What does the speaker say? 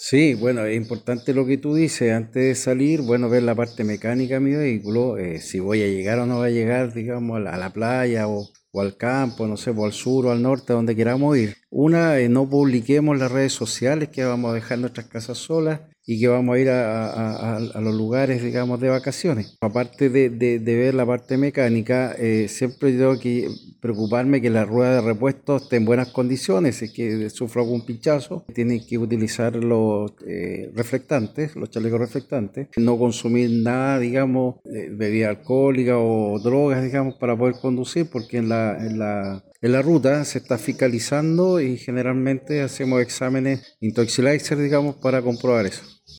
Sí, bueno, es importante lo que tú dices. Antes de salir, bueno, ver la parte mecánica de mi vehículo, si voy a llegar o no voy a llegar, digamos, a la playa o al campo, no sé, o al sur o al norte, donde queramos ir. Una, no publiquemos las redes sociales que vamos a dejar nuestras casas solas y que vamos a ir a los lugares, digamos, de vacaciones. Aparte de ver la parte mecánica, siempre tengo que preocuparme que la rueda de repuesto esté en buenas condiciones. Si es que sufro algún pinchazo, tienen que utilizar los reflectantes, los chalecos reflectantes, no consumir nada, digamos, bebida alcohólica o drogas, digamos, para poder conducir, porque en la ruta se está fiscalizando y generalmente hacemos exámenes intoxilizer, digamos, para comprobar eso.